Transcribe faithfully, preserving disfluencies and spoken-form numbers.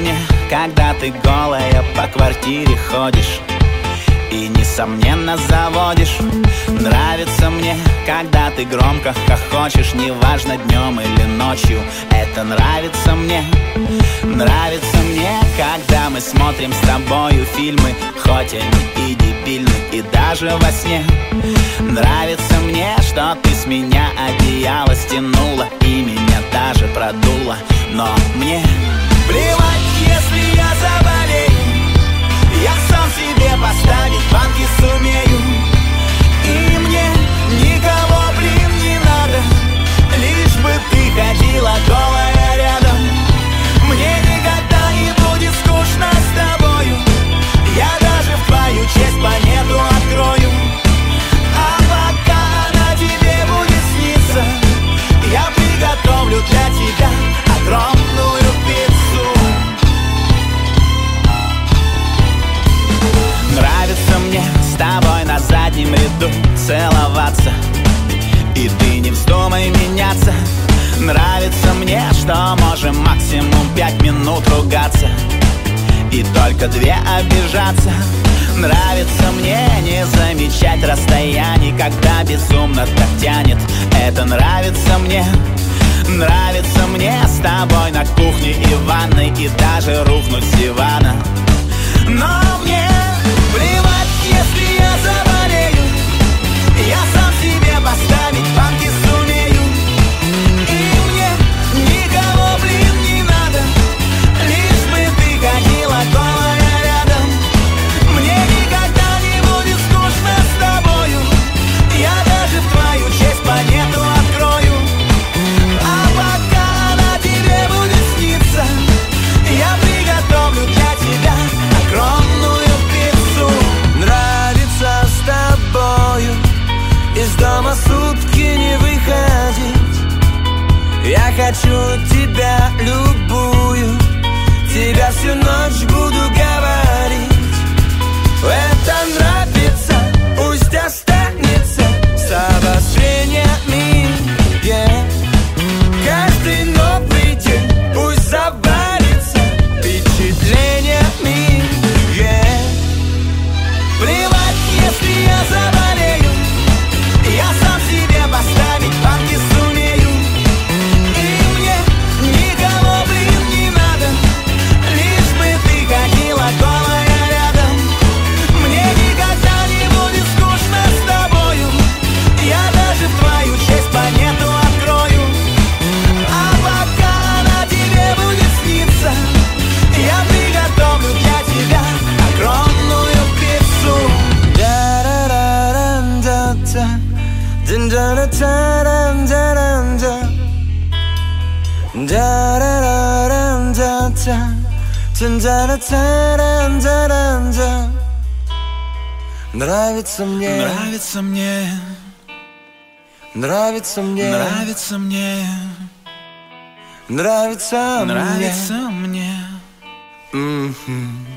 мне, когда ты голая по квартире ходишь и, несомненно, заводишь. Нравится мне, когда ты громко хохочешь, неважно, днем или ночью. Это нравится мне. Нравится мне, когда мы смотрим с тобою фильмы, хоть они и дебильны, и даже во сне. Нравится мне, что ты с меня одеяло стянула и меня даже продула. Но мне плевать, если я заболею, я сам себе поставить банки сумею. И мне никого, блин, не надо, лишь бы ты ходила голая рядом. Мне никогда не будет скучно с тобою, я даже в твою честь планету открою. А пока она тебе будет сниться, я приготовлю для тебя огромную пиццу. Нравится мне с тобой на заднем ряду целоваться, и ты не вздумай меняться. Нравится мне, что можем максимум пять минут ругаться и только две обижаться. Нравится мне не замечать расстояний, когда безумно так тянет. Это нравится мне. Нравится мне с тобой на кухне и ванной, и даже рухнуть с дивана. Но мне плевать, если я заболею, я сам себе поставить банки сумею. И мне никого, блин, не надо, лишь бы ты ходила голая рядом. Мне никогда не будет скучно с тобою, я даже в твою честь планету открою. А пока она тебе будет сниться, я приготовлю для тебя огромную пиццу. Нравится с тобою из дома сутки не выходить. Я хочу тебя любую, тебя всю ночь буду говорить. Это нравится, пусть останется с обострениями, yeah. Каждый новый день пусть завалится впечатлениями, yeah. Плевать, если я заболею, я сам себе поставить банки сумею. И мне никого, блин, не надо, лишь бы ты ходила голая рядом. Мне никогда не будет скучно с тобою, я даже в твою честь планету открою. А пока она тебе будет сниться, я приготовлю для тебя огромную пиццу. Да-да-да-да-да, да-да-да-да-да-да, да-да-да-да-да, да-да-да-да-да-да. Нравится мне, нравится мне, нравится мне, нравится мне, нравится мне, нравится мне. Mm-hmm.